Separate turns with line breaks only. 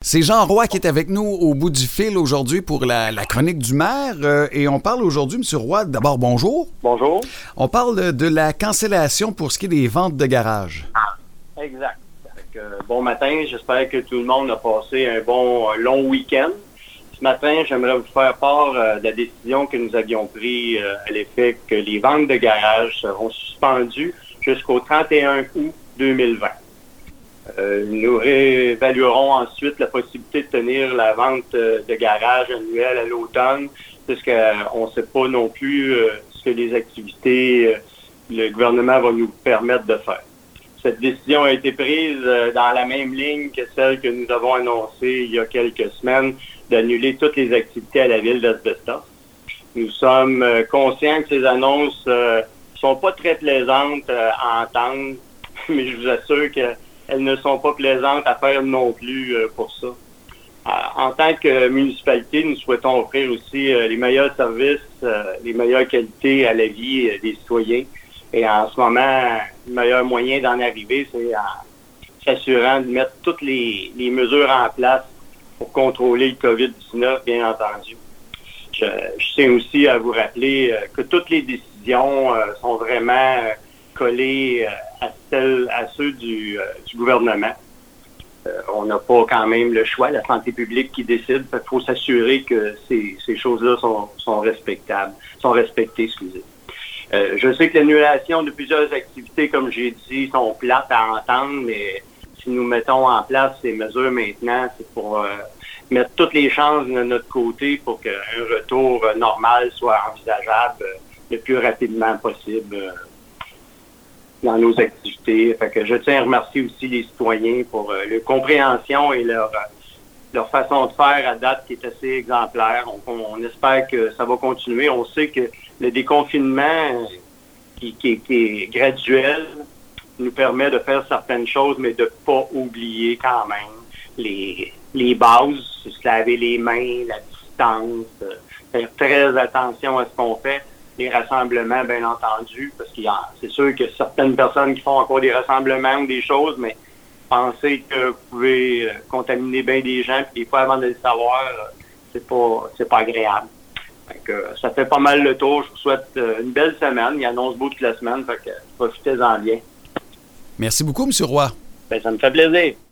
C'est Jean Roy qui est avec nous au bout du fil aujourd'hui pour la chronique du maire. Et on parle aujourd'hui, M. Roy, d'abord bonjour.
Bonjour.
On parle de la cancellation pour ce qui est des ventes de garage.
Exact. Bon matin, j'espère que tout le monde a passé un long week-end. Ce matin, j'aimerais vous faire part de la décision que nous avions prise à l'effet que les ventes de garage seront suspendues jusqu'au 31 août 2020. Nous réévaluerons ensuite la possibilité de tenir la vente de garage annuelle à l'automne, puisqu'on ne sait pas non plus ce que les activités le gouvernement va nous permettre de faire. Cette décision a été prise dans la même ligne que celle que nous avons annoncée il y a quelques semaines d'annuler toutes les activités à la ville d'Asbestos. Nous sommes conscients que ces annonces sont pas très plaisantes à entendre, mais je vous assure qu'elles ne sont pas plaisantes à faire non plus pour ça. En tant que municipalité, nous souhaitons offrir aussi les meilleurs services, les meilleures qualités à la vie des citoyens. Et en ce moment, le meilleur moyen d'en arriver, c'est en s'assurant de mettre toutes les mesures en place pour contrôler le COVID-19, bien entendu. Je tiens aussi à vous rappeler que toutes les décisions sont vraiment collées à ceux du gouvernement. On n'a pas quand même le choix, la santé publique qui décide. Il faut s'assurer que ces choses-là sont respectées, excusez. Je sais que l'annulation de plusieurs activités, comme j'ai dit, sont plates à entendre, mais si nous mettons en place ces mesures maintenant, c'est pour mettre toutes les chances de notre côté pour qu'un retour normal soit envisageable le plus rapidement possible dans nos activités. Fait que je tiens à remercier aussi les citoyens pour leur compréhension et leur façon de faire à date qui est assez exemplaire. On espère que ça va continuer. On sait que le déconfinement qui est graduel nous permet de faire certaines choses, mais de ne pas oublier quand même les bases, se laver les mains, la distance, faire très attention à ce qu'on fait. Les rassemblements, bien entendu, parce c'est sûr que certaines personnes qui font encore des rassemblements ou des choses, mais pensez que vous pouvez contaminer bien des gens, puis des fois, avant de le savoir, c'est pas agréable. Ça fait pas mal le tour. Je vous souhaite une belle semaine. Il annonce beau toute la semaine, fait que profitez-en bien.
Merci beaucoup, M. Roy.
Ça me fait plaisir.